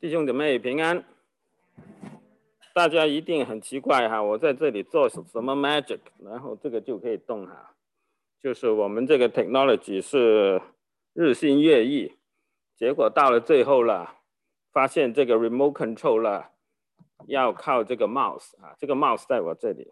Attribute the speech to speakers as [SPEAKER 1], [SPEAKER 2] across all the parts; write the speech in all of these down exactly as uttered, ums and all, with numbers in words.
[SPEAKER 1] 弟兄姊妹平安，大家一定很奇怪哈，我在这里做什么 magic， 然后这个就可以动哈，就是我们这个 technology 是日新月异，结果到了最后了，发现这个 remote control 了，要靠这个 mouse 啊，这个 mouse 在我这里。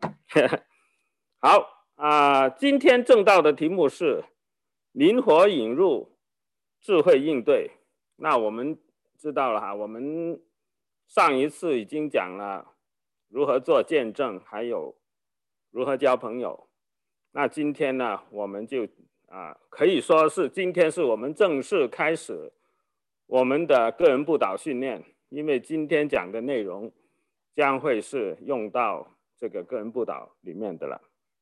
[SPEAKER 1] 好啊、呃，今天正道的题目是灵活引入，智慧应对。那我们知道了哈，我们上一次已经讲了如何做见证，还有如何交朋友。那今天呢，我们就啊，可以说是今天是我们正式开始我们的个人布道训练，因为今天讲的内容将会是用到这个个人布道里面的了。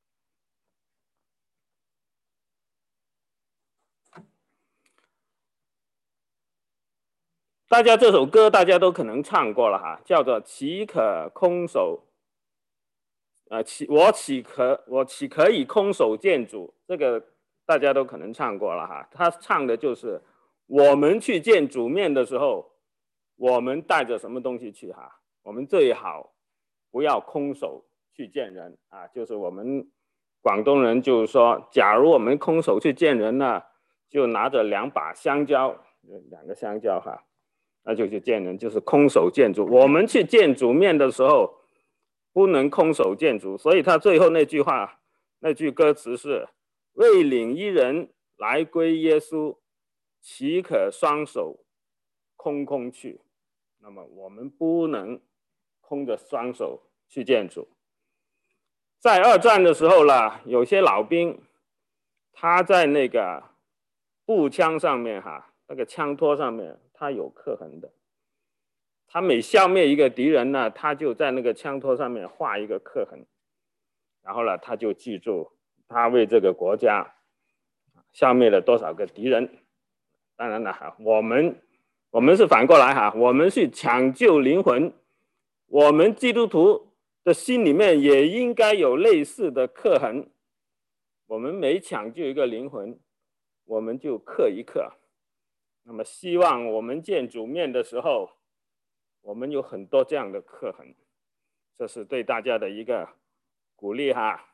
[SPEAKER 1] 大家这首歌大家都可能唱过了哈，叫做岂可空手呃，岂我岂可我岂可以空手见主，这个大家都可能唱过了哈。他唱的就是我们去见主面的时候，我们带着什么东西去哈？我们最好不要空手去见人啊，就是我们广东人就是说，假如我们空手去见人呢，就拿着两把香蕉，两个香蕉哈。那就去见人，就是空手见主。我们去见主面的时候，不能空手见主。所以他最后那句话，那句歌词是“为领一人来归耶稣，岂可双手空空去”。那么我们不能空着双手去见主。在二战的时候啦，有些老兵他在那个步枪上面哈，那个枪托上面。他有刻痕的，他每消灭一个敌人呢，他就在那个枪托上面画一个刻痕，然后呢，他就记住他为这个国家消灭了多少个敌人。当然了哈，我们我们是反过来哈，我们去抢救灵魂，我们基督徒的心里面也应该有类似的刻痕。我们每抢救一个灵魂，我们就刻一刻。那么希望我们见主面的时候，我们有很多这样的刻痕，这是对大家的一个鼓励哈。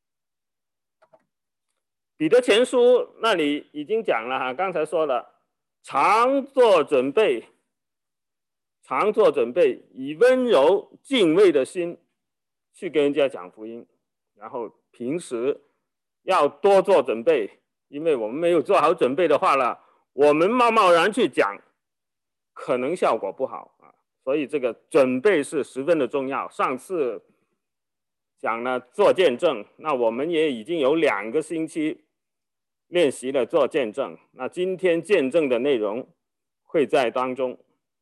[SPEAKER 1] 彼得前书那里已经讲了哈，刚才说了，常做准备，常做准备，以温柔敬畏的心去跟人家讲福音，然后平时要多做准备，因为我们没有做好准备的话了。我们贸贸然去讲，可能效果不好啊，所以这个准备是十分的重要。上次讲了做见证，那我们也已经有两个星期练习了做见证，那今天见证的内容会在当中。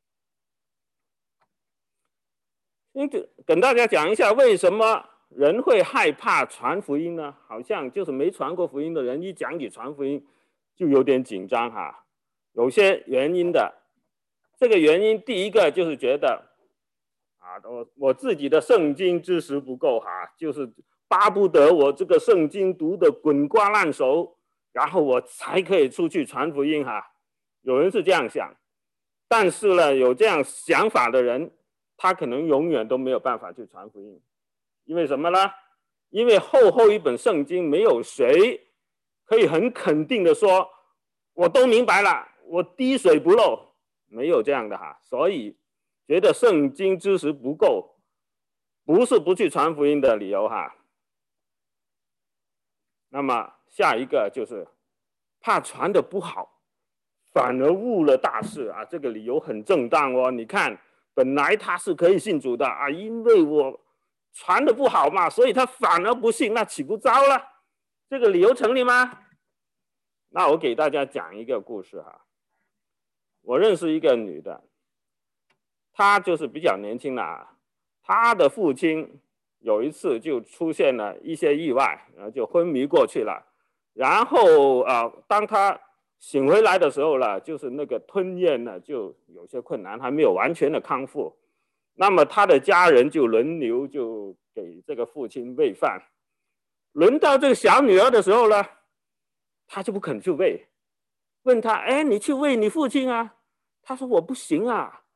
[SPEAKER 1] 跟大家讲一下为什么人会害怕传福音呢？好像就是没传过福音的人一讲起传福音就有点紧张哈，有些原因的。这个原因第一个就是觉得啊，我我自己的圣经知识不够哈，就是巴不得我这个圣经读得滚瓜烂熟，然后我才可以出去传福音哈。有人是这样想，但是呢，有这样想法的人，他可能永远都没有办法去传福音，因为什么呢？因为厚厚一本圣经，没有谁可以很肯定的说，我都明白了，我滴水不漏，没有这样的哈。所以觉得圣经知识不够，不是不去传福音的理由哈。那么下一个就是怕传的不好，反而误了大事啊。这个理由很正当哦。你看，本来他是可以信主的啊，因为我传的不好嘛，所以他反而不信，那岂不糟了？这个理由成立吗？那我给大家讲一个故事哈。我认识一个女的，她就是比较年轻了，她的父亲有一次就出现了一些意外，然后就昏迷过去了。然后啊、呃，当她醒回来的时候了，就是那个吞咽呢就有些困难，还没有完全的康复。那么她的家人就轮流就给这个父亲喂饭。轮到这个小女儿的时候呢，她就不肯去喂，问她：“哎，你去喂你父亲啊？”她说：“我不行啊，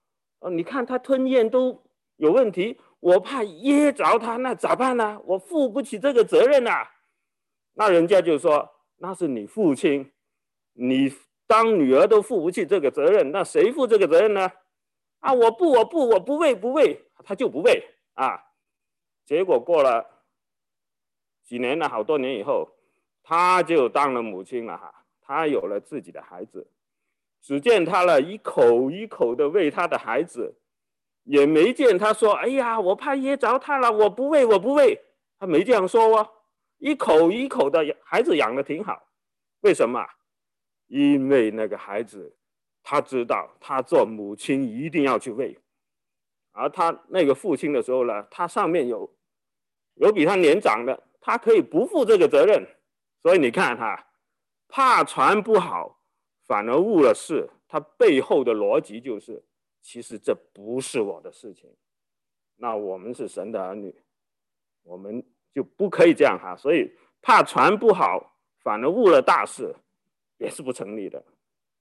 [SPEAKER 1] 哦，你看他吞咽都有问题，我怕噎着他，那咋办呢？我负不起这个责任啊。那人家就说，那是你父亲，你当女儿都负不起这个责任，那谁负这个责任呢？啊，我不，我不，我不喂，不喂，他就不喂啊。结果过了几年了，好多年以后，他就当了母亲了哈，他有了自己的孩子。只见他了一口一口的喂他的孩子，也没见他说：“哎呀，我怕噎着他了，我不喂，我不喂。”他没这样说哦，一口一口的孩子养的挺好。为什么？因为那个孩子他知道，他做母亲一定要去喂，而他那个父亲的时候呢，他上面有有比他年长的，他可以不负这个责任。所以你看哈，怕传不好，反而误了事。他背后的逻辑就是，其实这不是我的事情。那我们是神的儿女，我们就不可以这样哈。所以怕传不好，反而误了大事，也是不成立的。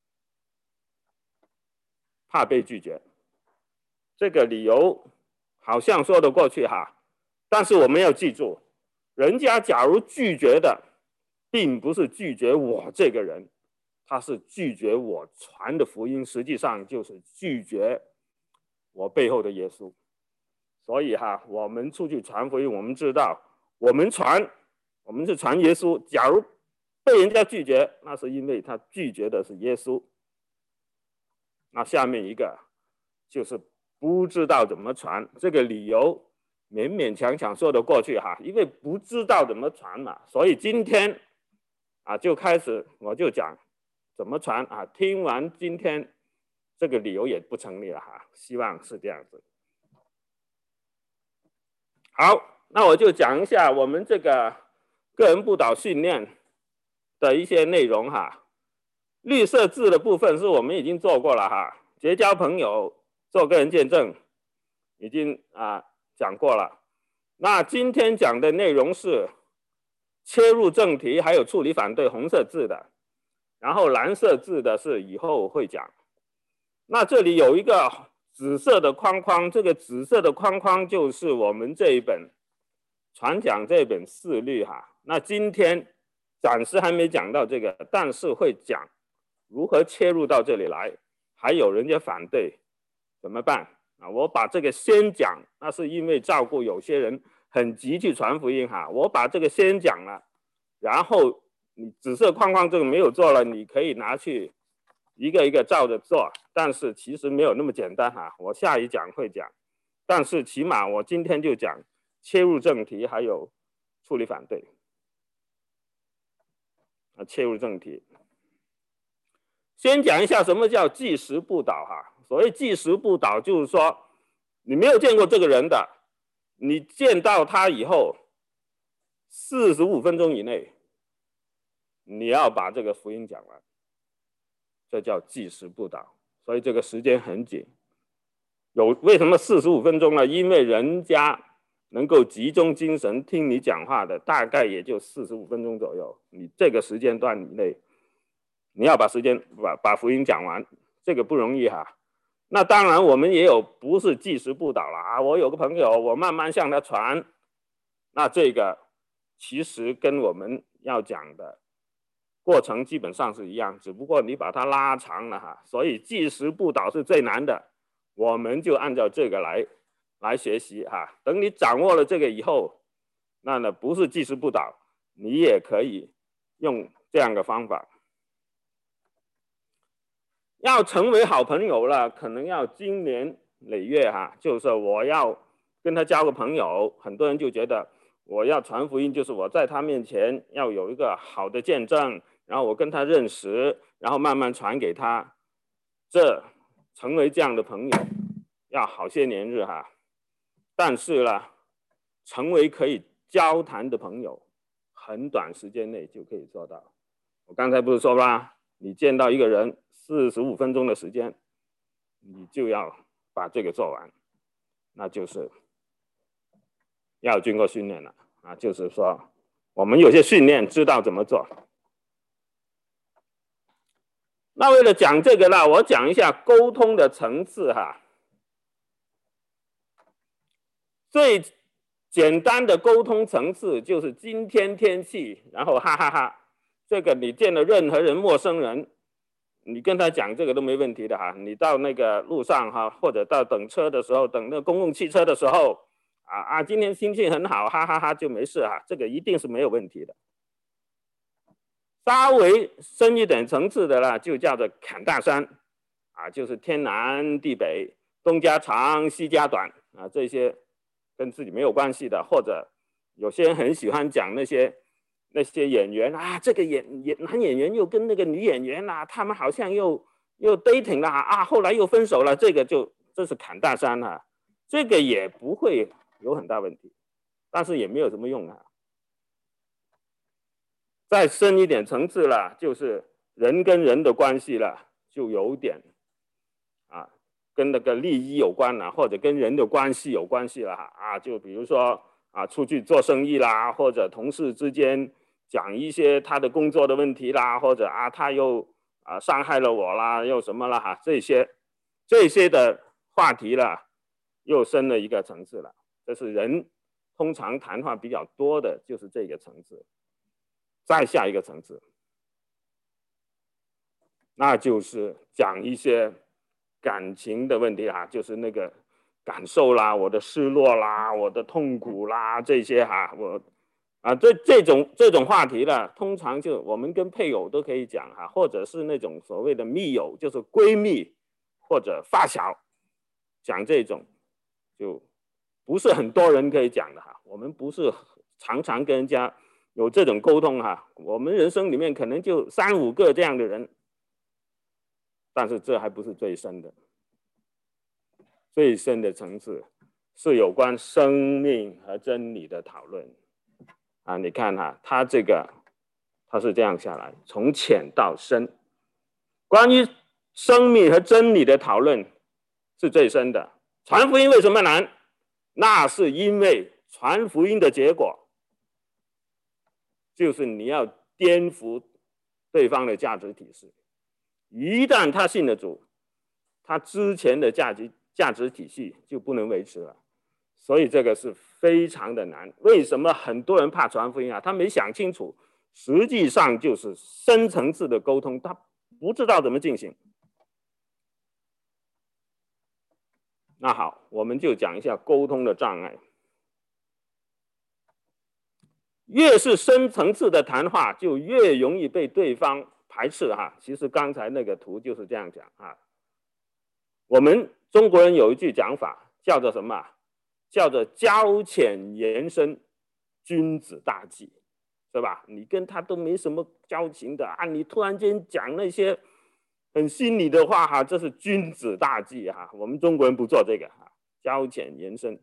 [SPEAKER 1] 怕被拒绝，这个理由好像说得过去哈，但是我们要记住，人家假如拒绝的，并不是拒绝我这个人，他是拒绝我传的福音，实际上就是拒绝我背后的耶稣。所以哈，我们出去传福音，我们知道，我们传，我们是传耶稣。假如被人家拒绝，那是因为他拒绝的是耶稣。那下面一个就是不知道怎么传，这个理由勉勉强强说得过去哈，因为不知道怎么传嘛，所以今天啊就开始我就讲怎么传啊。听完今天这个理由也不成立了哈，希望是这样子。好，那我就讲一下我们这个个人布道训练的一些内容哈。绿色字的部分是我们已经做过了哈，结交朋友、做个人见证已经啊讲过了。那今天讲的内容是切入正题，还有处理反对，红色字的，然后蓝色字的是以后会讲。那这里有一个紫色的框框，这个紫色的框框就是我们这一本传讲这本四律哈。那今天暂时还没讲到这个，但是会讲如何切入到这里来，还有人家反对怎么办啊？我把这个先讲，那是因为照顾有些人很急去传福音哈，我把这个先讲了，然后你紫色框框这个没有做了，你可以拿去一个一个照着做，但是其实没有那么简单哈。我下一讲会讲，但是起码我今天就讲切入正题，还有处理反对。啊，切入正题。先讲一下什么叫即时布道哈。所谓即时布道，就是说你没有见过这个人的，你见到他以后，四十五分钟以内，你要把这个福音讲完，这叫即时布道。所以这个时间很紧。有为什么四十五分钟呢？因为人家能够集中精神听你讲话的，大概也就四十五分钟左右。你这个时间段以内，你要把时间把把福音讲完，这个不容易哈。那当然，我们也有不是即时布道了啊。我有个朋友，我慢慢向他传，那这个其实跟我们要讲的过程基本上是一样，只不过你把它拉长了哈。所以即时布道是最难的，我们就按照这个来来学习哈。等你掌握了这个以后，那呢不是即时布道，你也可以用这样的方法。要成为好朋友了，可能要经年累月哈。就是我要跟他交个朋友，很多人就觉得我要传福音，就是我在他面前要有一个好的见证，然后我跟他认识，然后慢慢传给他。这成为这样的朋友要好些年日哈。但是呢，成为可以交谈的朋友，很短时间内就可以做到。我刚才不是说吧，你见到一个人四十五分钟的时间，你就要把这个做完，那就是要经过训练了啊。就是说，我们有些训练知道怎么做。那为了讲这个呢，我讲一下沟通的层次哈。 最简单的沟通层次就是今天天气，然后哈哈哈哈，这个你见了任何人陌生人，你跟他讲这个都没问题的哈。你到那个路上哈，或者到等车的时候，等那公共汽车的时候，啊啊，今天心情很好，哈哈哈，就没事哈，这个一定是没有问题的。稍微深一点层次的啦，就叫做侃大山，啊，就是天南地北，东家长西家短啊，这些跟自己没有关系的，或者有些人很喜欢讲那些那些演员啊，这个演演男演员又跟那个女演员啊，他们好像又又 dating 了啊，后来又分手了，这个就这是侃大山啊，这个也不会有很大问题，但是也没有什么用啊。再深一点层次了，就是人跟人的关系了，就有点啊，跟那个利益有关了，或者跟人的关系有关系了啊。就比如说啊，出去做生意啦，或者同事之间讲一些他的工作的问题啦，或者啊他又啊伤害了我啦，又什么了哈，这些这些的话题了，又深了一个层次了。这是人通常谈话比较多的，就是这个层次。再下一个层次，那就是讲一些感情的问题啊，就是那个感受啦，我的失落啦，我的痛苦啦，这些哈，我啊，这这种这种话题呢，通常就我们跟配偶都可以讲哈，或者是那种所谓的密友，就是闺蜜或者发小，讲这种就不是很多人可以讲的哈，我们不是常常跟人家有这种沟通哈，我们人生里面可能就三五个这样的人，但是这还不是最深的，最深的层次是有关生命和真理的讨论啊。你看哈，他这个他是这样下来，从浅到深，关于生命和真理的讨论是最深的。传福音为什么难？那是因为传福音的结果就是你要颠覆对方的价值体系。一旦他信了主，他之前的价值价值体系就不能维持了，所以这个是非常的难。为什么很多人怕传福音啊？他没想清楚，实际上就是深层次的沟通，他不知道怎么进行。那好，我们就讲一下沟通的障碍。越是深层次的谈话，就越容易被对方排斥哈。其实刚才那个图就是这样讲啊。我们中国人有一句讲法，叫做什么？叫做交浅言深，君子大忌，是吧？你跟他都没什么交情的啊，你突然间讲那些很心里的话哈，这是君子大忌哈。我们中国人不做这个哈，交浅言深。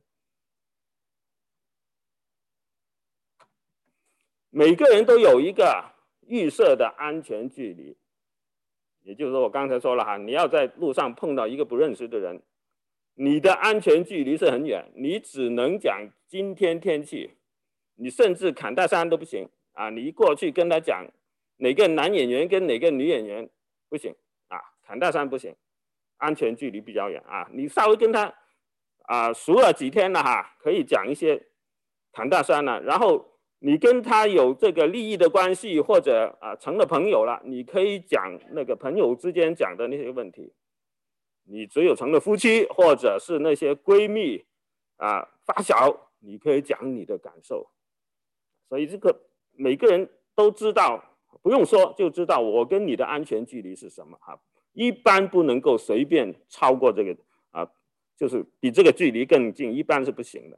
[SPEAKER 1] 每个人都有一个预设的安全距离，也就是说，我刚才说了哈，你要在路上碰到一个不认识的人，你的安全距离是很远，你只能讲今天天气，你甚至侃大山都不行啊！你一过去跟他讲哪个男演员跟哪个女演员不行啊，侃大山不行，安全距离比较远啊。你稍微跟他啊熟了几天了哈，可以讲一些侃大山了，然后你跟他有这个利益的关系，或者啊成了朋友了，你可以讲那个朋友之间讲的那些问题。你只有成了夫妻，或者是那些闺蜜啊发小，你可以讲你的感受。所以这个每个人都知道，不用说就知道我跟你的安全距离是什么哈。一般不能够随便超过这个啊，就是比这个距离更近，一般是不行的。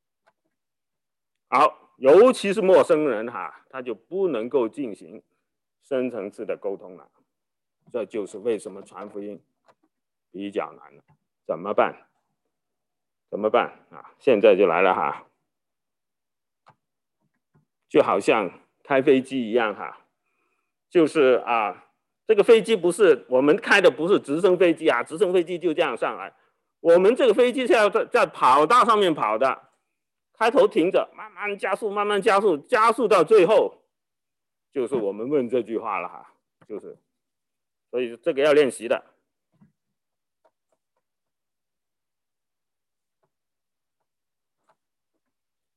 [SPEAKER 1] 好，尤其是陌生人哈，他就不能够进行深层次的沟通了。这就是为什么传福音比较难了，怎么办？怎么办啊？现在就来了哈，就好像开飞机一样哈，就是啊，这个飞机不是我们开的，不是直升飞机啊，直升飞机就这样上来，我们这个飞机是要在在跑道上面跑的，开头停着，慢慢加速，慢慢加速，加速到最后，就是我们问这句话了哈，就是，所以这个要练习的。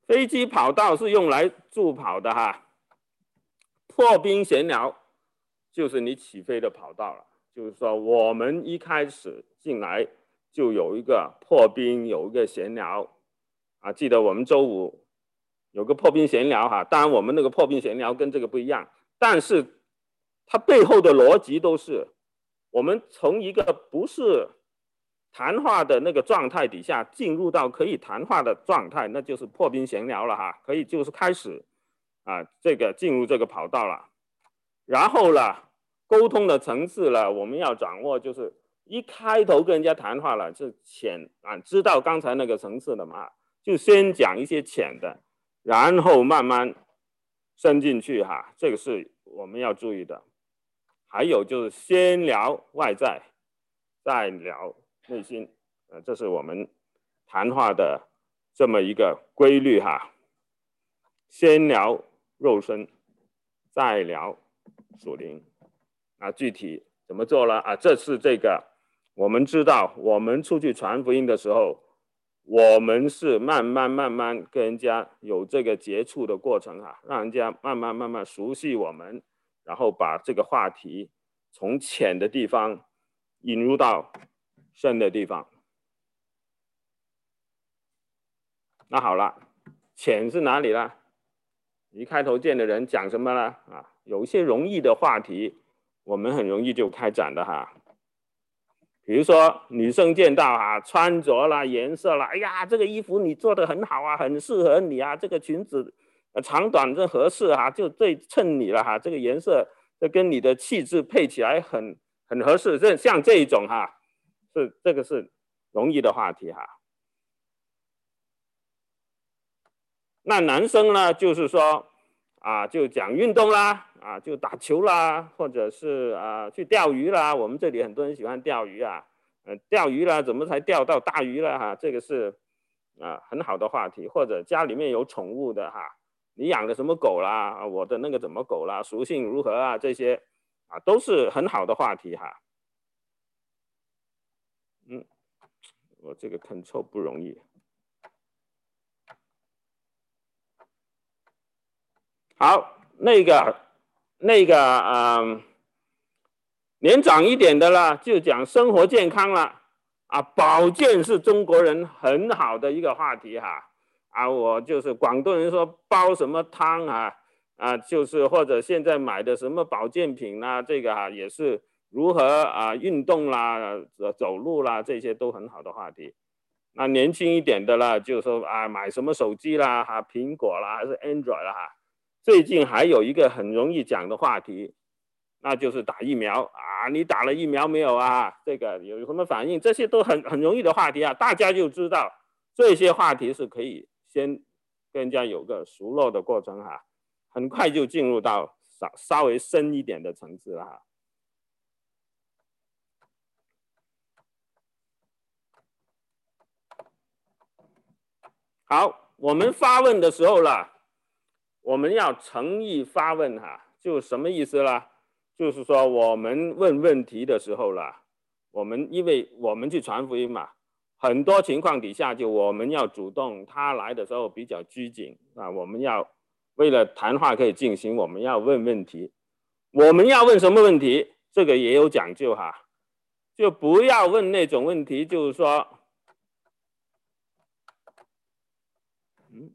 [SPEAKER 1] 飞机跑道是用来助跑的哈。破冰闲聊就是你起飞的跑道了，就是说我们一开始进来就有一个破冰，有一个闲聊啊。记得我们周五有个破冰闲聊哈，当然我们那个破冰闲聊跟这个不一样，但是它背后的逻辑都是我们从一个不是谈话的那个状态底下进入到可以谈话的状态，那就是破冰闲聊了哈，可以就是开始啊，这个进入这个跑道了。然后了，沟通的层次了，我们要掌握，就是一开头跟人家谈话了，是浅啊，知道刚才那个层次的嘛，就先讲一些浅的，然后慢慢深进去哈，这个是我们要注意的。还有就是先聊外在，再聊内心，呃，这是我们谈话的这么一个规律哈。先聊肉身，再聊属灵。啊，具体怎么做了啊？这是这个，我们知道，我们出去传福音的时候，我们是慢慢慢慢跟人家有这个接触的过程啊，让人家慢慢慢慢熟悉我们，然后把这个话题从浅的地方引入到深的地方。那好了，浅是哪里了？一开头见的人讲什么呢？啊，有一些容易的话题，我们很容易就开展的哈。比如说女生见到啊，穿着啦、颜色啦，哎呀，这个衣服你做的很好啊，很适合你啊，这个裙子长短这合适啊，就最衬你了哈。这个颜色这跟你的气质配起来很很合适，这像这一种哈，是这个是容易的话题哈。那男生呢，就是说啊，就讲运动啦，啊，就打球啦，或者是啊去钓鱼啦。我们这里很多人喜欢钓鱼啊，呃，钓鱼啦，怎么才钓到大鱼了哈？这个是啊很好的话题。或者家里面有宠物的哈，你养的什么狗啦？我的那个怎么狗啦？属性如何啊？这些啊都是很好的话题哈。嗯，我这个 control 不容易。好，那个那个嗯，年长一点的了，就讲生活健康了啊，保健是中国人很好的一个话题哈啊，我就是广东人说煲什么汤啊啊，就是或者现在买的什么保健品啦、啊，这个啊也是如何啊运动啦、走路啦，这些都很好的话题。那年轻一点的了，就说啊买什么手机啦哈，苹果啦还是 Android 啦哈。最近还有一个很容易讲的话题，那就是打疫苗啊，你打了疫苗没有啊？这个有什么反应？这些都很很容易的话题啊，大家就知道这些话题是可以先跟人家有个熟络的过程哈，很快就进入到稍稍微深一点的层次了哈。好，我们发问的时候了，我们要诚意发问哈，就什么意思啦？就是说我们问问题的时候啦，我们因为我们去传福音嘛，很多情况底下就我们要主动，他来的时候比较拘谨啊，我们要为了谈话可以进行，我们要问问题。我们要问什么问题？这个也有讲究哈，就不要问那种问题，就是说。嗯，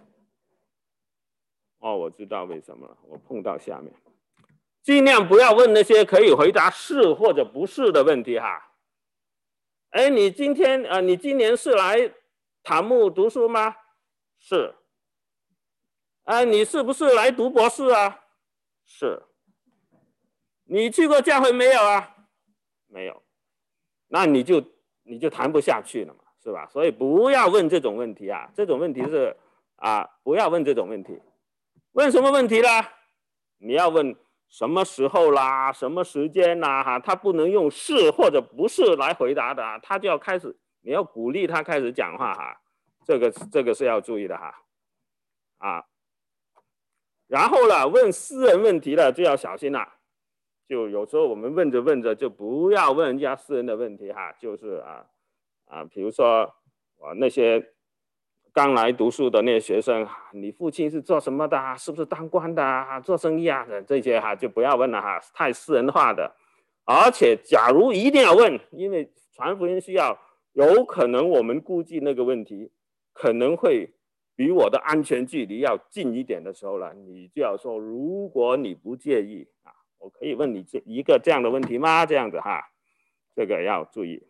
[SPEAKER 1] 哦，我知道为什么了，我碰到下面，尽量不要问那些可以回答是或者不是的问题哈。哎，你今天啊、呃，你今年是来塔木读书吗？是。啊、呃，你是不是来读博士啊？是。你去过教会没有啊？没有。那你就你就谈不下去了嘛，是吧？所以不要问这种问题啊，这种问题是啊，不要问这种问题。问什么问题啦？你要问什么时候啦，什么时间啦，哈，他不能用是或者不是来回答的，他就要开始，你要鼓励他开始讲话哈，这个这个是要注意的哈，啊，然后了，问私人问题了就要小心了，就有时候我们问着问着就不要问人家私人的问题哈，就是啊啊，比如说啊那些刚来读书的那些学生，你父亲是做什么的啊？是不是当官的啊？做生意啊？这些哈就不要问了哈，太私人化的。而且，假如一定要问，因为传福音需要，有可能我们估计那个问题可能会比我的安全距离要近一点的时候了，你就要说，如果你不介意啊，我可以问你这一个这样的问题吗？这样子哈，这个要注意。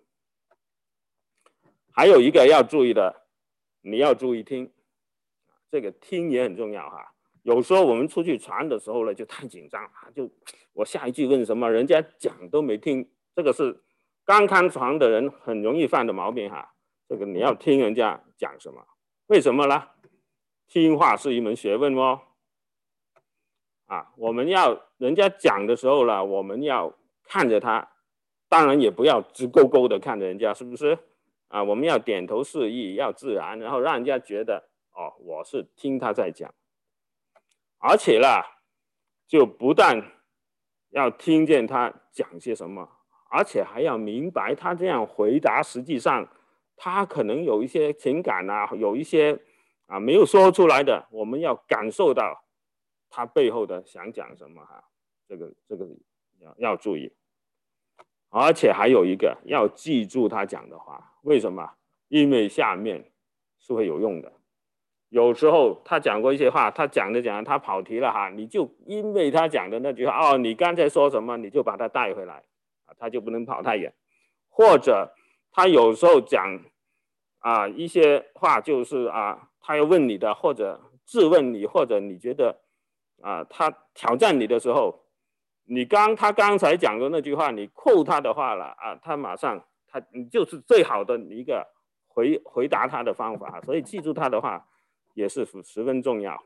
[SPEAKER 1] 还有一个要注意的，你要注意听，这个听也很重要哈。有时候我们出去传的时候呢，就太紧张，就我下一句问什么，人家讲都没听，这个是刚看传的人很容易犯的毛病哈。这个你要听人家讲什么，为什么呢？听话是一门学问哦。啊，我们要人家讲的时候呢，我们要看着他，当然也不要直勾勾的看着人家，是不是？啊，我们要点头示意，要自然，然后让人家觉得哦，我是听他在讲，而且啦，就不但要听见他讲些什么，而且还要明白他这样回答，实际上他可能有一些情感啊，有一些啊没有说出来的，我们要感受到他背后的想讲什么哈，这个这个要要注意。而且还有一个要记住他讲的话，为什么？因为下面是会有用的。有时候他讲过一些话，他讲着讲着他跑题了哈，你就因为他讲的那句话哦，你刚才说什么，你就把他带回来，他就不能跑太远。或者他有时候讲啊一些话，就是啊他要问你的，或者质问你，或者你觉得啊他挑战你的时候。你刚他刚才讲的那句话，你扣他的话了啊，他马上他你就是最好的一个回回答他的方法，所以记住他的话也是十分重要。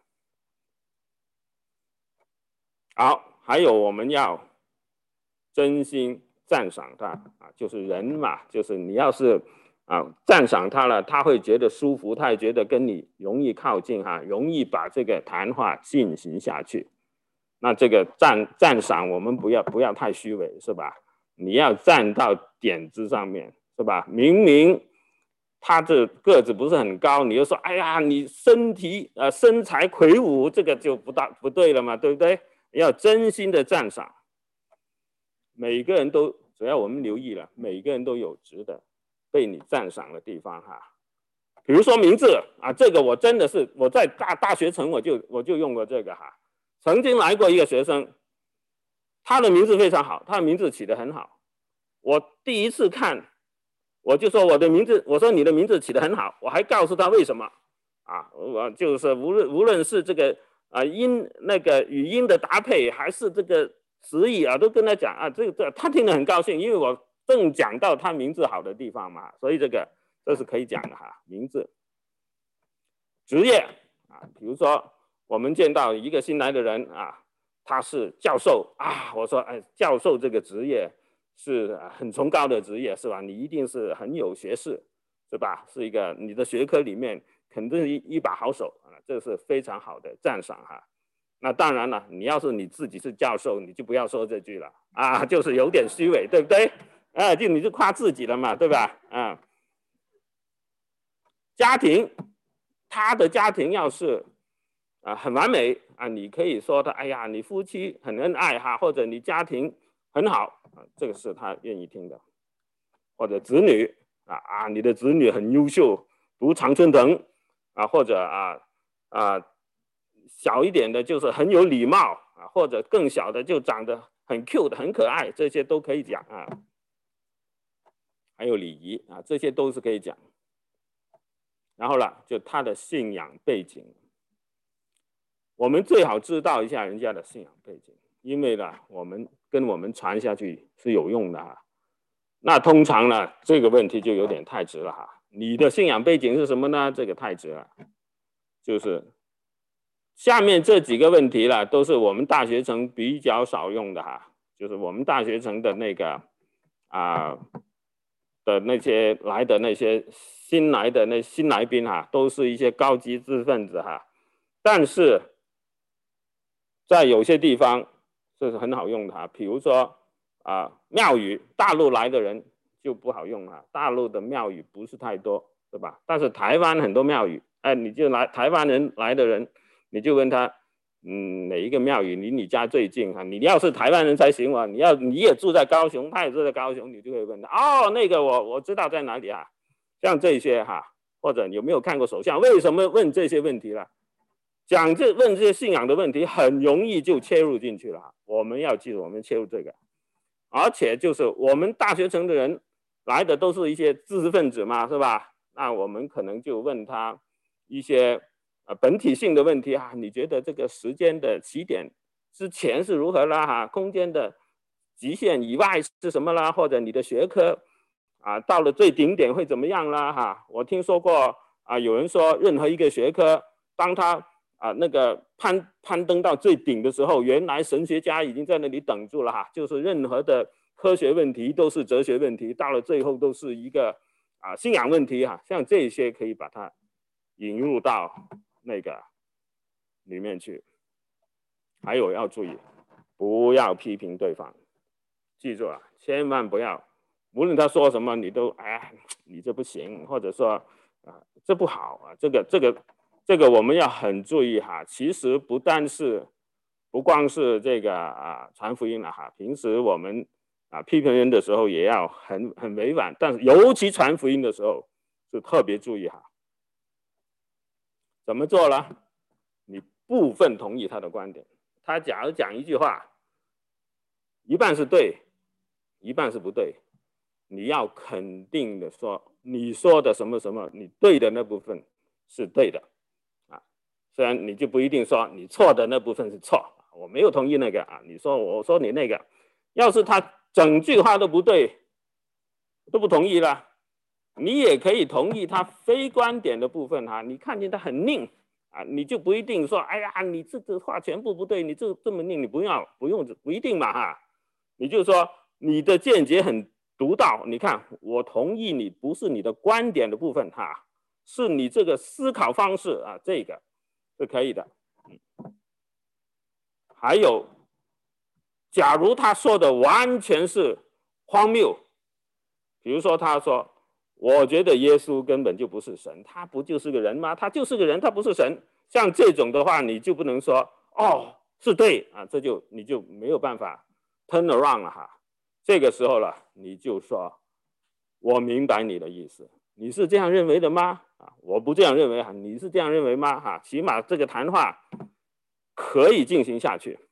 [SPEAKER 1] 好，还有我们要真心赞赏他啊，就是人嘛，就是你要是啊赞赏他了，他会觉得舒服，他也觉得跟你容易靠近哈，容易把这个谈话进行下去。那这个赞赞赏，我们不要不要太虚伪，是吧？你要站到点子上面，是吧？明明他这个子不是很高，你又说，哎呀，你身体呃身材魁梧，这个就不大不对了嘛，对不对？要真心的赞赏。每个人都，只要我们留意了，每个人都有值得被你赞赏的地方哈。比如说名字啊，这个我真的是我在大大学城我就我就用过这个哈。曾经来过一个学生，他的名字非常好，他的名字起得很好。我第一次看，我就说我的名字，我说你的名字起得很好，我还告诉他为什么啊，我就是无论无论是这个啊音那个语音的搭配，还是这个词义啊，都跟他讲啊，这个这他听得很高兴，因为我正讲到他名字好的地方嘛，所以这个这是可以讲的哈。名字、职业啊，比如说。我们见到一个新来的人啊，他是教授啊，我说哎，教授这个职业是很崇高的职业，是吧？你一定是很有学识，是吧？是一个你的学科里面肯定是一一把好手啊，这是非常好的赞赏哈。那当然了，你要是你自己是教授，你就不要说这句了啊，就是有点虚伪，对不对？啊，就你就夸自己了嘛，对吧？啊，家庭，他的家庭要是。啊，很完美啊！你可以说他，哎呀，你夫妻很恩爱哈，或者你家庭很好啊，这个是他愿意听的。或者子女啊啊，你的子女很优秀，读常春藤啊，或者啊啊小一点的就是很有礼貌啊，或者更小的就长得很 cute 很可爱，这些都可以讲啊。还有礼仪啊，这些都是可以讲。然后了，就他的信仰背景。我们最好知道一下人家的信仰背景，因为呢，我们跟我们传下去是有用的哈。那通常呢，这个问题就有点太直了哈。你的信仰背景是什么呢？这个太直了。就是下面这几个问题了，都是我们大学城比较少用的哈。就是我们大学城的那个啊的那些来的那些新来的那新来宾哈，都是一些高级知识分子哈，但是。在有些地方这是很好用的哈，比如说啊庙宇，大陆来的人就不好用了，大陆的庙宇不是太多， 是吧？但是台湾很多庙宇，哎，你就来台湾人来的人，你就问他，嗯，哪一个庙宇离你家最近啊？你要是台湾人才行啊，你要你也住在高雄，他也住在高雄，你就会问他，哦，那个我我知道在哪里啊。像这些哈，或者有没有看过手相？为什么问这些问题了？讲这问这些信仰的问题，很容易就切入进去了。我们要记住，我们切入这个，而且就是我们大学城的人来的都是一些知识分子嘛，是吧？那我们可能就问他一些呃本体性的问题啊，你觉得这个时间的起点之前是如何啦？哈，空间的极限以外是什么啦？或者你的学科啊，到了最顶点会怎么样啦？哈，我听说过啊，有人说任何一个学科，当他啊，那个攀攀登到最顶的时候，原来神学家已经在那里等住了哈。就是任何的科学问题都是哲学问题，到了最后都是一个啊信仰问题哈。像这些可以把它引入到那个里面去。还有要注意，不要批评对方，记住了，千万不要，无论他说什么，你都哎，你这不行，或者说啊这不好啊，这个这个。这个我们要很注意哈，其实不但是不光是这个啊传福音了哈，平时我们啊批评人的时候也要很很委婉，但是尤其传福音的时候是特别注意哈。怎么做呢？你部分同意他的观点，他假如讲一句话，一半是对，一半是不对，你要肯定的说，你说的什么什么，你对的那部分是对的。虽然你就不一定说你错的那部分是错，我没有同意那个啊，你说我说你那个，要是他整句话都不对，都不同意了，你也可以同意他非观点的部分哈、啊，你看见他很拧啊，你就不一定说，哎呀，你这个话全部不对，你这这么拧，你不要不用不一定嘛哈，你就说你的见解很独到，你看我同意你不是你的观点的部分哈，是你这个思考方式啊，这个。是可以的，还有，假如他说的完全是荒谬，比如说他说，我觉得耶稣根本就不是神，他不就是个人吗？他就是个人，他不是神。像这种的话，你就不能说哦是对啊，这就你就没有办法 turn around 了哈。这个时候了，你就说，我明白你的意思，你是这样认为的吗？啊，我不这样认为啊，你是这样认为吗？哈，起码这个谈话可以进行下去。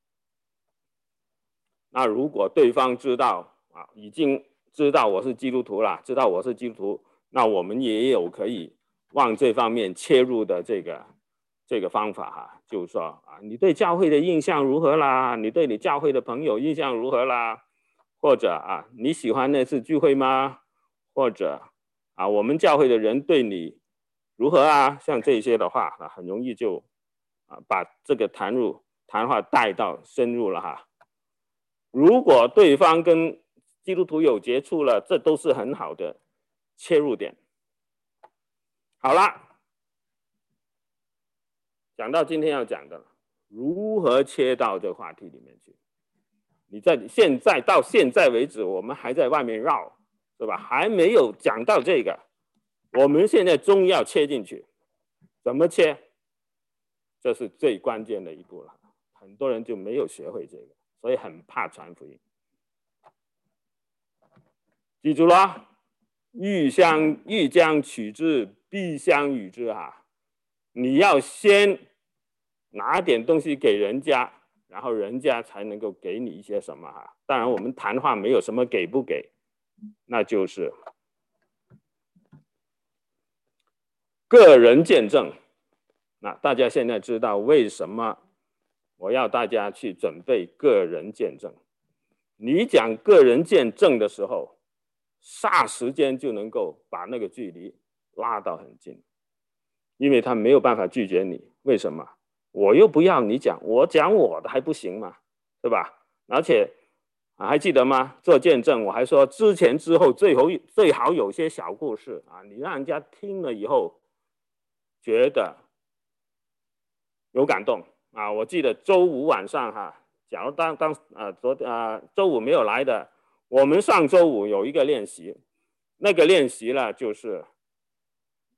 [SPEAKER 1] 那如果对方知道啊，已经知道我是基督徒了，知道我是基督徒，那我们也有可以往这方面切入的这个这个方法哈，就是说啊，你对教会的印象如何啦？你对你教会的朋友印象如何啦？或者啊，你喜欢那次聚会吗？或者啊，我们教会的人对你如何啊？像这些的话啊，很容易就啊把这个谈入谈话带到深入了哈。如果对方跟基督徒有接触了，这都是很好的切入点。好了，讲到今天要讲的，如何切到这个话题里面去？你在现在到现在为止，我们还在外面绕，是吧？还没有讲到这个，我们现在终于要切进去，怎么切？这是最关键的一步了。很多人就没有学会这个，所以很怕传福音。记住了，欲相欲将取之，必相与之哈。你要先拿点东西给人家，然后人家才能够给你一些什么哈。当然，我们谈话没有什么给不给，那就是个人见证。那大家现在知道为什么我要大家去准备个人见证？你讲个人见证的时候，霎时间就能够把那个距离拉到很近，因为他没有办法拒绝你。为什么？我又不要你讲，我讲我的还不行吗？对吧？而且啊，还记得吗？做见证，我还说之前之后最后最好有些小故事啊，你让人家听了以后觉得有感动啊。我记得周五晚上哈，假如当当啊昨啊周五没有来的，我们上周五有一个练习，那个练习呢就是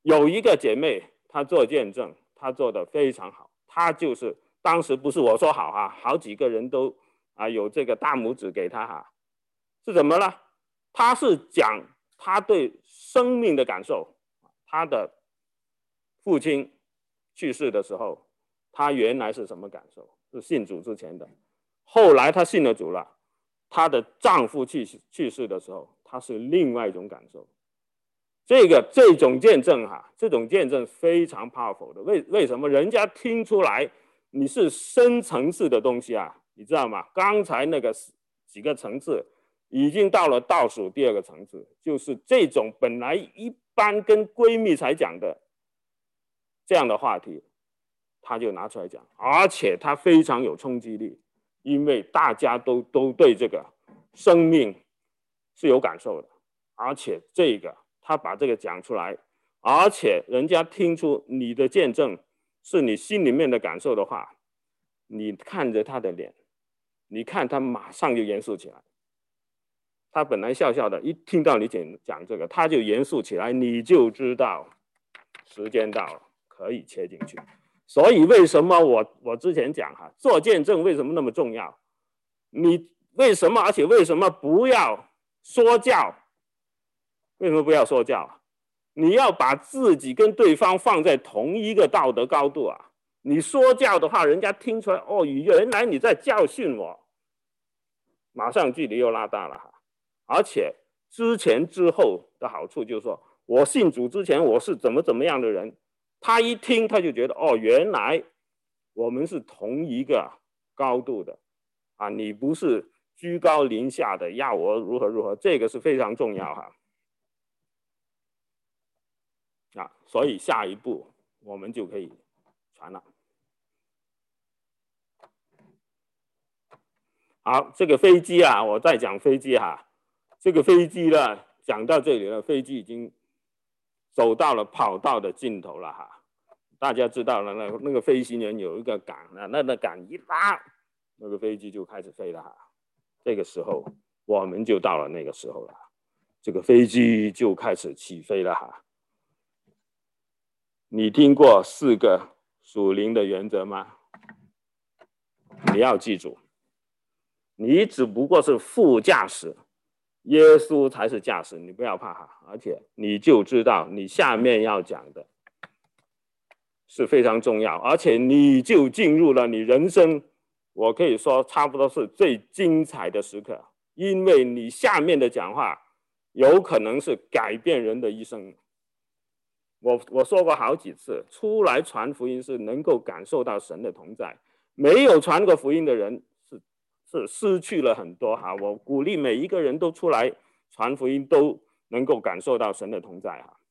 [SPEAKER 1] 有一个姐妹，她做见证，她做得非常好。她就是当时不是我说好哈，好几个人都啊有这个大拇指给她哈。是怎么了？她是讲她对生命的感受。她的父亲去世的时候，她原来是什么感受？是信主之前的。后来她信了主了，她的丈夫去去世的时候，她是另外一种感受。这个这种见证哈、啊，这种见证非常 powerful 的。为为什么？人家听出来你是深层次的东西啊，你知道吗？刚才那个几个层次已经到了倒数第二个层次，就是这种本来一般跟闺蜜才讲的这样的话题，他就拿出来讲，而且他非常有冲击力，因为大家都都对这个生命是有感受的，而且这个。他把这个讲出来，而且人家听出你的见证是你心里面的感受的话，你看着他的脸，你看他马上就严肃起来。他本来笑笑的，一听到你讲讲这个，他就严肃起来，你就知道时间到了，可以切进去。所以为什么我我之前讲哈，做见证为什么那么重要？你为什么？而且为什么不要说教？为什么不要说教？你要把自己跟对方放在同一个道德高度啊！你说教的话，人家听出来哦，原来你在教训我，马上距离又拉大了哈。而且之前之后的好处就是说，我信主之前我是怎么怎么样的人，他一听他就觉得哦，原来我们是同一个高度的啊，你不是居高临下的要我如何如何，这个是非常重要哈。啊，所以下一步我们就可以传了。好，这个飞机啊，我再讲飞机哈。这个飞机呢，讲到这里了，飞机已经走到了跑道的尽头了哈。大家知道了，那那个飞行员有一个杆啊，那那杆一拉，那个飞机就开始飞了哈。这个时候我们就到了那个时候了，这个飞机就开始起飞了哈。你听过四个属灵的原则吗？你要记住，你只不过是副驾驶，耶稣才是驾驶，你不要怕哈。而且你就知道你下面要讲的是非常重要，而且你就进入了你人生，我可以说差不多是最精彩的时刻，因为你下面的讲话有可能是改变人的一生。我我说过好几次，出来传福音是能够感受到神的同在，没有传过福音的人是是失去了很多哈。我鼓励每一个人都出来传福音，都能够感受到神的同在哈。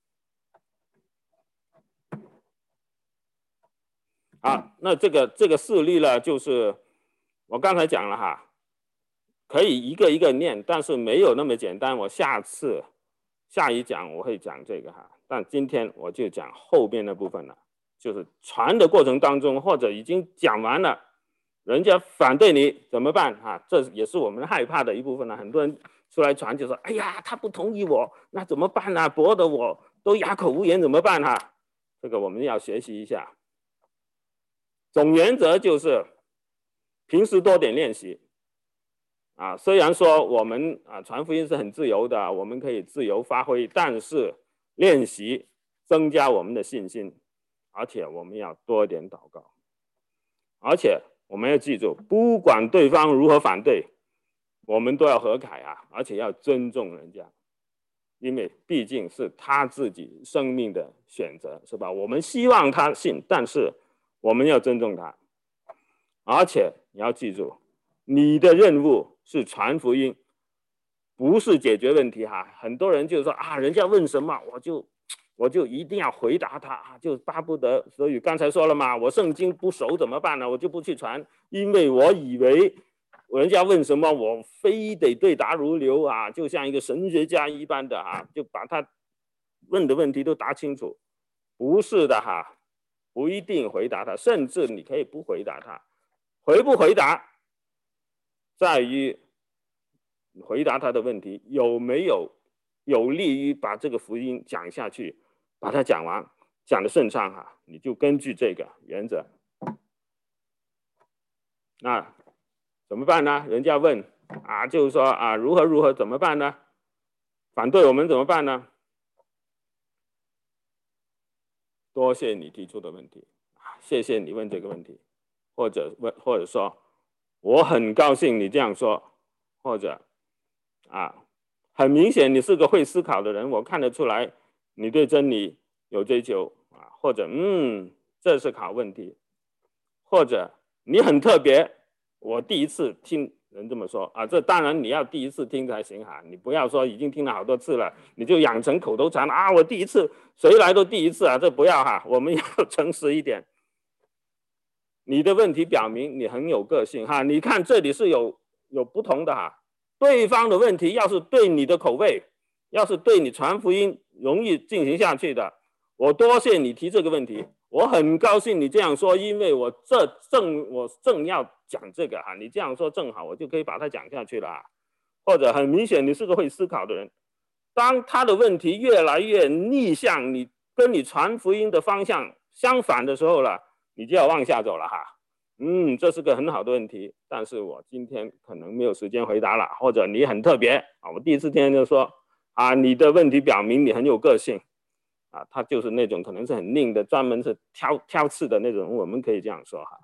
[SPEAKER 1] 好，那这个这个事例呢，就是我刚才讲了哈，可以一个一个念，但是没有那么简单。我下次下一讲我会讲这个哈。但今天我就讲后边的部分了，就是传的过程当中，或者已经讲完了，人家反对你怎么办啊？这也是我们害怕的一部分了。很多人出来传就说：“哎呀，他不同意我，那怎么办呢、啊？驳得我都哑口无言，怎么办哈、啊？”这个我们要学习一下。总原则就是平时多点练习啊。虽然说我们啊传福音是很自由的，我们可以自由发挥，但是练习增加我们的信心，而且我们要多点祷告，而且我们要记住，不管对方如何反对，我们都要和解啊，而且要尊重人家，因为毕竟是他自己生命的选择，是吧？我们希望他信，但是我们要尊重他，而且你要记住，你的任务是传福音，不是解决问题哈。很多人就说啊，人家问什么我就我就一定要回答他，就巴不得。所以刚才说了嘛，我圣经不熟怎么办呢？我就不去传，因为我以为人家问什么我非得对答如流啊，就像一个神学家一般的啊，就把他问的问题都答清楚。不是的哈，不一定回答他，甚至你可以不回答他。回不回答在于回答他的问题有没有有利于把这个福音讲下去， 把它讲完，讲的顺畅哈，你就根据这个原则。那怎么办呢？人家问啊，就是说啊，如何如何怎么办呢？反对我们怎么办呢？多谢你提出的问题，谢谢你问这个问题，或者问，或者说我很高兴你这样说，或者啊，很明显你是个会思考的人，我看得出来你对真理有追求啊，或者嗯，这是好问题，或者你很特别，我第一次听人这么说啊，这当然你要第一次听才行哈，你不要说已经听了好多次了，你就养成口头禅啊，我第一次，谁来都第一次啊，这不要哈，我们要诚实一点。你的问题表明你很有个性哈，你看这里是有有不同的哈，对方的问题要是对你的口味，要是对你传福音容易进行下去的，我多谢你提这个问题，我很高兴你这样说，因为我这正我正要讲这个哈，你这样说正好，我就可以把它讲下去了啊。或者很明显你是个会思考的人，当他的问题越来越逆向你跟你传福音的方向相反的时候了，你就要往下走了哈。嗯，这是个很好的问题，但是我今天可能没有时间回答了，或者你很特别啊，我第一次听就说啊，你的问题表明你很有个性啊，他就是那种可能是很拧的，专门是挑挑刺的那种，我们可以这样说哈。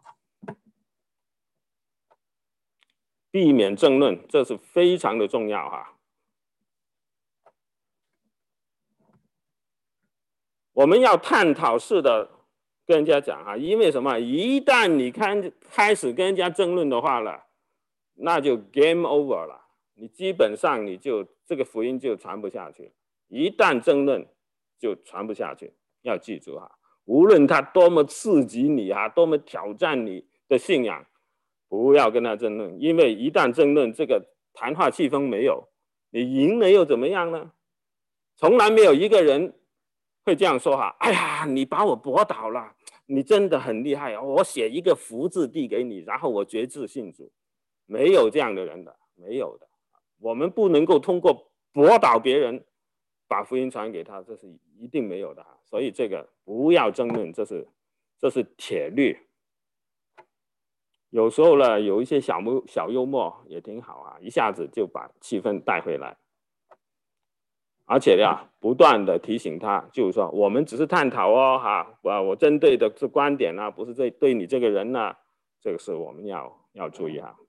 [SPEAKER 1] 避免争论，这是非常的重要哈。我们要探讨式的跟人家讲哈，因为什么？一旦你开开始跟人家争论的话了，那就 game over 了，你基本上你就这个福音就传不下去。一旦争论就传不下去，要记住哈，无论他多么刺激你哈，多么挑战你的信仰，不要跟他争论，因为一旦争论，这个谈话气氛没有，你赢了又怎么样呢？从来没有一个人会这样说哈，哎呀，你把我驳倒了，你真的很厉害啊！我写一个福字递给你，然后我决志信主，没有这样的人的，没有的。我们不能够通过驳倒别人把福音传给他，这是一定没有的。所以这个不要争论，这是这是铁律。有时候呢，有一些小小幽默也挺好啊，一下子就把气氛带回来。而且呀，不断的提醒他，就是说，我们只是探讨哦，哈，我我针对的是观点啊，不是对对你这个人呢、啊，这个是我们要要注意哈。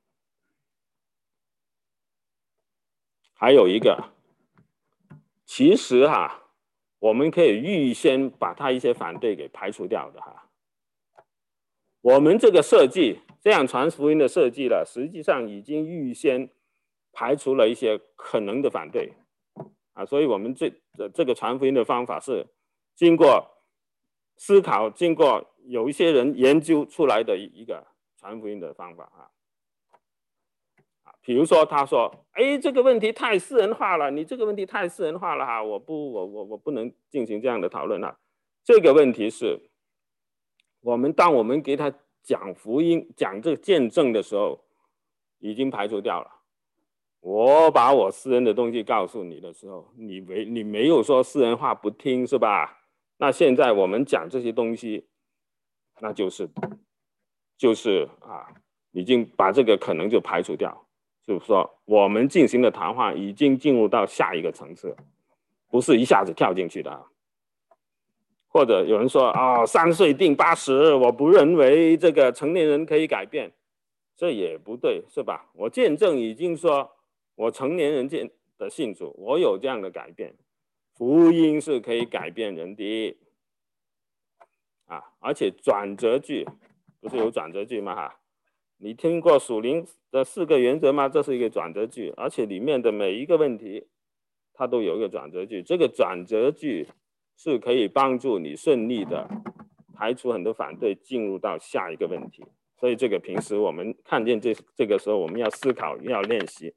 [SPEAKER 1] 还有一个，其实哈，我们可以预先把他一些反对给排除掉的哈。我们这个设计，这样传福音的设计了，实际上已经预先排除了一些可能的反对。啊，所以我们这这个传福音的方法是经过思考，经过有一些人研究出来的一个传福音的方法啊。啊，比如说他说，哎，这个问题太私人化了，你这个问题太私人化了哈，我不，我我我不能进行这样的讨论啊。这个问题是，我们当我们给他讲福音、讲这个见证的时候，已经排除掉了。我把我私人的东西告诉你的时候，你没你没有说私人话不听是吧？那现在我们讲这些东西，那就是就是啊，已经把这个可能就排除掉，就是说我们进行的谈话已经进入到下一个层次，不是一下子跳进去的。或者有人说啊、哦，三岁定八十，我不认为这个成年人可以改变，这也不对是吧？我见证已经说。我成年人见的信主，我有这样的改变，福音是可以改变人的啊！而且转折句不是有转折句吗？哈，你听过属灵的四个原则吗？这是一个转折句，而且里面的每一个问题，它都有一个转折句。这个转折句是可以帮助你顺利的排除很多反对，进入到下一个问题。所以这个平时我们看见这这个时候，我们要思考，要练习。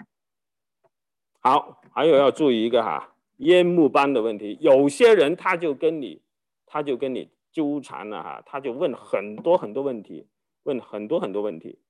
[SPEAKER 1] 好，还有要注意一个哈，烟幕般的问题。有些人他就跟你，他就跟你纠缠了哈，他就问很多很多问题，问很多很多问题。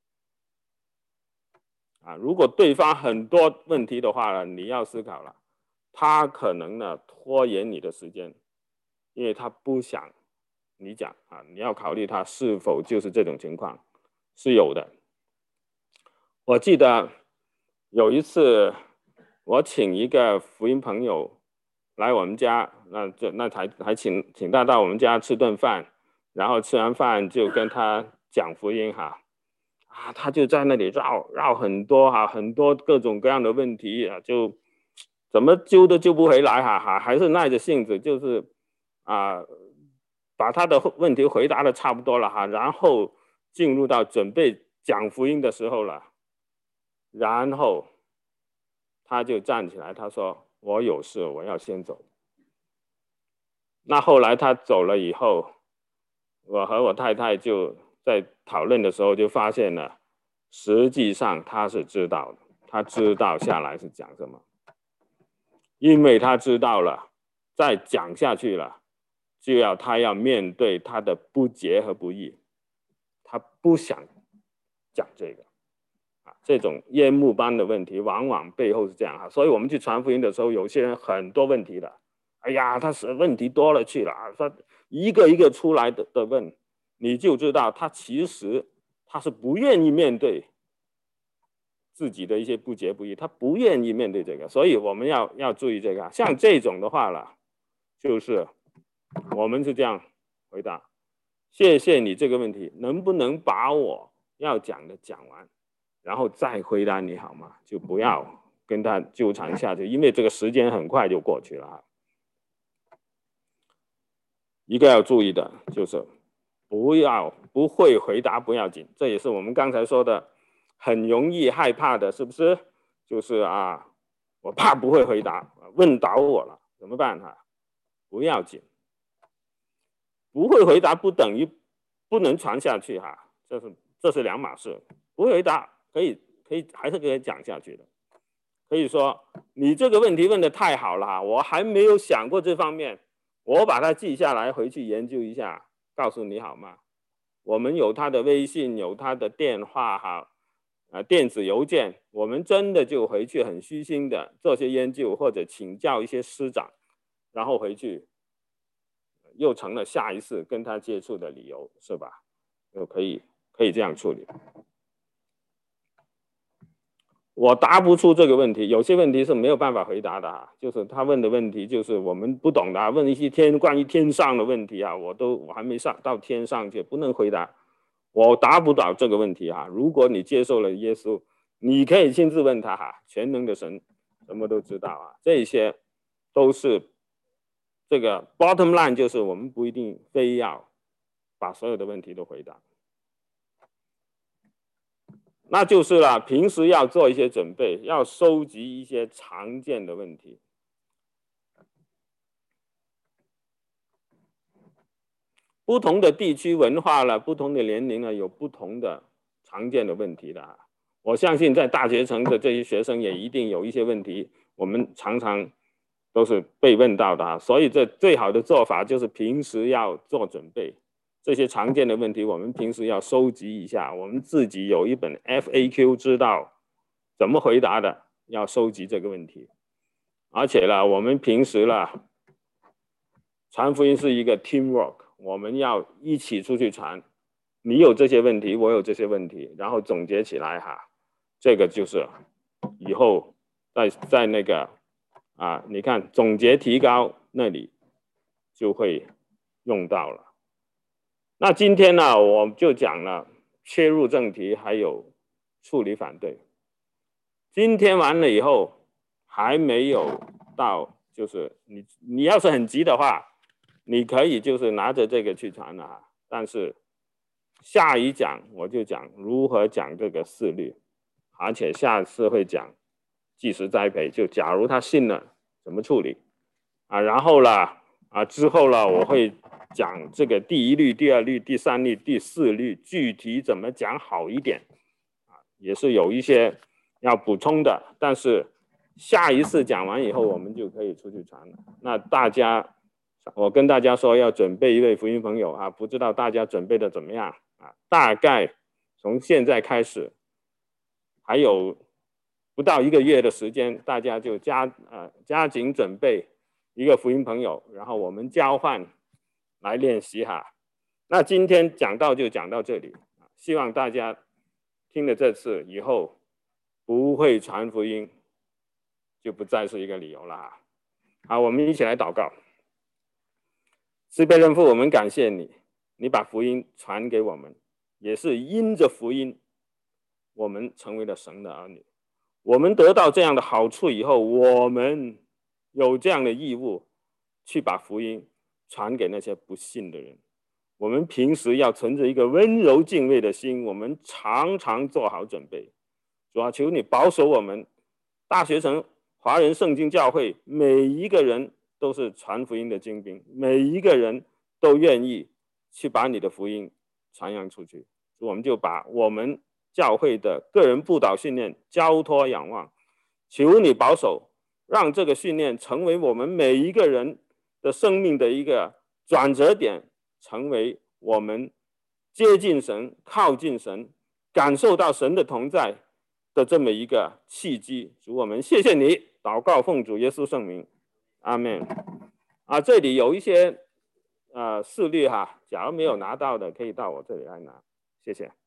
[SPEAKER 1] 啊，如果对方很多问题的话呢，你要思考了，他可能呢拖延你的时间， 因为他不想你讲啊，你要考虑他是否就是这种情况，是有的。我记得有一次，我请一个福音朋友来我们家，那就那还还请请他到我们家吃顿饭，然后吃完饭就跟他讲福音哈，啊，他就在那里绕绕很多哈，很多各种各样的问题啊，就怎么揪都揪不回来哈，哈还是耐着性子，就是啊，把他的问题回答的差不多了哈，然后进入到准备讲福音的时候了。然后他就站起来，他说：“我有事，我要先走。”那后来他走了以后，我和我太太就在讨论的时候就发现了，实际上他是知道的，他知道下来是讲什么，因为他知道了，再讲下去了，就要他要面对他的不洁和不义，他不想讲这个。这种烟幕般的问题，往往背后是这样哈，所以我们去传福音的时候，有些人很多问题的，哎呀，他是问题多了去了啊，他一个一个出来的的问，你就知道他其实他是不愿意面对自己的一些不洁不义，他不愿意面对这个，所以我们要要注意这个。像这种的话了，就是我们是这样回答：谢谢你这个问题，能不能把我要讲的讲完？然后再回答你好吗？就不要跟他纠缠下去，因为这个时间很快就过去了。一个要注意的就是不要不会回答不要紧，这也是我们刚才说的很容易害怕的，是不是？就是啊，我怕不会回答，问倒我了怎么办啊？不要紧，不会回答不等于不能传下去哈，这是这是两码事。不会回答可以可以还是可以讲下去的，可以说你这个问题问得太好了，我还没有想过这方面，我把它记下来回去研究一下，告诉你好吗？我们有他的微信，有他的电话哈，啊电子邮件，我们真的就回去很虚心的做些研究，或者请教一些师长，然后回去又成了下一次跟他接触的理由，是吧？就可以可以这样处理。我答不出这个问题，有些问题是没有办法回答的啊，就是他问的问题就是我们不懂的啊，问一些天关于天上的问题啊，我都我还没上到天上去，不能回答，我答不到这个问题啊。如果你接受了耶稣，你可以亲自问他哈，全能的神什么都知道啊，这些都是这个 bottom line， 就是我们不一定非要把所有的问题都回答。那就是了，平时要做一些准备，要收集一些常见的问题。不同的地区文化了，不同的年龄呢，有不同的常见的问题的。我相信在大学城的这些学生也一定有一些问题，我们常常都是被问到的。所以这最好的做法就是平时要做准备。这些常见的问题，我们平时要收集一下，我们自己有一本 F A Q， 知道怎么回答的，要收集这个问题。而且呢，我们平时呢，传福音是一个 teamwork， 我们要一起出去传。你有这些问题，我有这些问题，然后总结起来哈，这个就是以后在在那个啊，你看总结提高那里就会用到了。那今天呢，我就讲了切入正题，还有处理反对。今天完了以后，还没有到，就是你你要是很急的话，你可以就是拿着这个去传了。但是下一讲我就讲如何讲这个四律，而且下次会讲即时栽培，就假如他信了怎么处理啊？然后啦啊之后了，我会讲这个第一律、第二律、第三律、第四律具体怎么讲好一点啊，也是有一些要补充的。但是下一次讲完以后，我们就可以出去传了。那大家，我跟大家说要准备一位福音朋友啊，不知道大家准备的怎么样啊？大概从现在开始，还有不到一个月的时间，大家就加呃加紧准备一个福音朋友，然后我们交换来练习哈。那今天讲到就讲到这里，希望大家听了这次以后不会传福音，就不再是一个理由了哈。好，我们一起来祷告。慈悲人父，我们感谢你，你把福音传给我们，也是因着福音，我们成为了神的儿女。我们得到这样的好处以后，我们有这样的义务去把福音传给那些不信的人。我们平时要存着一个温柔敬畏的心，我们常常做好准备。主啊，求你保守我们大学城华人圣经教会每一个人都是传福音的精兵，每一个人都愿意去把你的福音传扬出去。我们就把我们教会的个人布道训练交托仰望，求你保守，让这个训练成为我们每一个人的生命的一个转折点，成为我们接近神、靠近神、感受到神的同在的这么一个契机。主，我们谢谢你，祷告奉主耶稣圣名，阿们。啊，这里有一些呃事例哈，假如没有拿到的，可以到我这里来拿，谢谢。